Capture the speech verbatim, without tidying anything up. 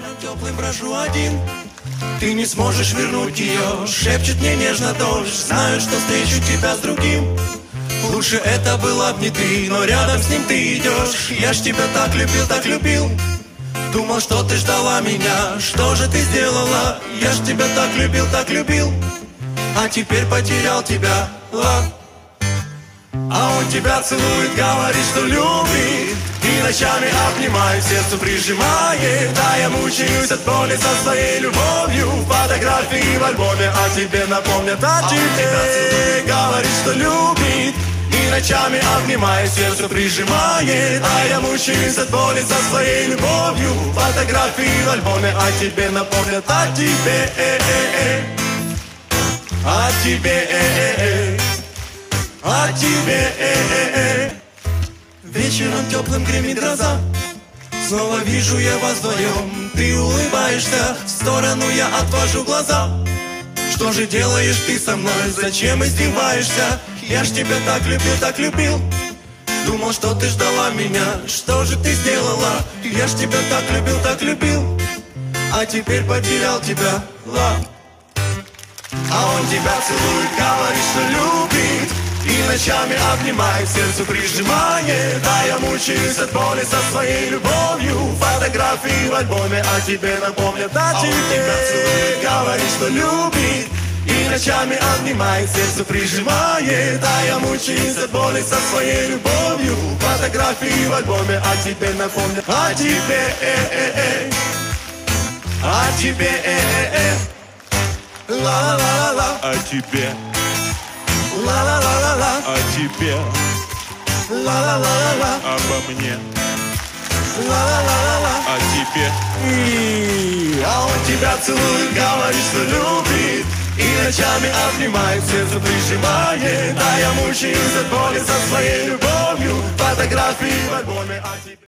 Вечером теплым брожу один, ты не сможешь вернуть ее. Шепчет мне нежно дождь, знаю, что встречу тебя с другим. Лучше это была б не ты, но рядом с ним ты идешь. Я ж тебя так любил, так любил. Думал, что ты ждала меня, что же ты сделала? Я ж тебя так любил, так любил. А теперь потерял тебя, ла. А он тебя целует, говорит, что любит, и ночами обнимает, сердцу прижимает. А я мучаюсь от боли со своей любовью. Фотографии в альбоме о тебе напомнят о тебе. Говорит, что любит, и ночами обнимает, сердцу прижимает. А я мучаюсь от боли со своей любовью. Фотографии в альбоме о тебе напомнят о тебе, э -э -э. О тебе, э -э -э. О тебе, э -э -э. Вечером теплым гремит гроза, снова вижу я вас вдвоем. Ты улыбаешься, в сторону я отвожу глаза. Что же делаешь ты со мной, зачем издеваешься? Я ж тебя так любил, так любил. Думал, что ты ждала меня, что же ты сделала? Я ж тебя так любил, так любил. А теперь потерял тебя, ла. А он тебя целует, говорит, что любит, и ночами обнимает, сердцу прижимает. А я мучаюсь от боли со своей любовью. Фотографии в альбоме о тебе напомнят о тебе. Говорит, что любит, и ночами обнимает, сердцу прижимает. А я мучаюсь от боли со своей любовью. Фотографии в альбоме о тебе напомнят о тебе, э -э -э. О тебе, э -э -э. Ла-ла-ла-ла. О тебе, Ла-ла-ла-ла-ла. о тебе, Ла-ла-ла-ла-ла. обо мне, Ла-ла-ла-ла-ла. о тебе. И, а он тебя целует, говорит, что любит, и ночами обнимает, сердце прижимает. А я мучаюсь от боли со своей любовью. Фотографии в альбоме о тебе.